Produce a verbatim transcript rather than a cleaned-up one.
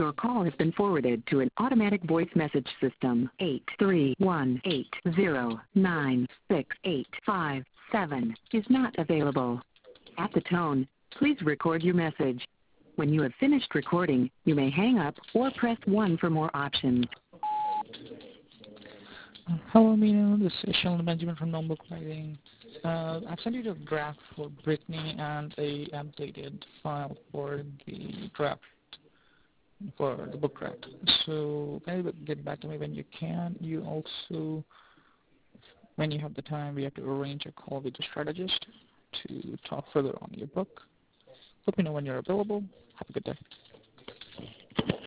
Your call has been forwarded to an automatic voice message system. eight three one eight zero nine six eight five seven is not available. At the tone, please record your message. When you have finished recording, you may hang up or press one for more options. Hello, Mino. This is Sheldon Benjamin from Notebook Writing. Uh, I've sent you the draft for Brittany and a updated file for the draft, for the book draft. So maybe get back to me when you can. You also, when you have the time, we have to arrange a call with the strategist to talk further on your book. Let me know when you're available. Have a good day.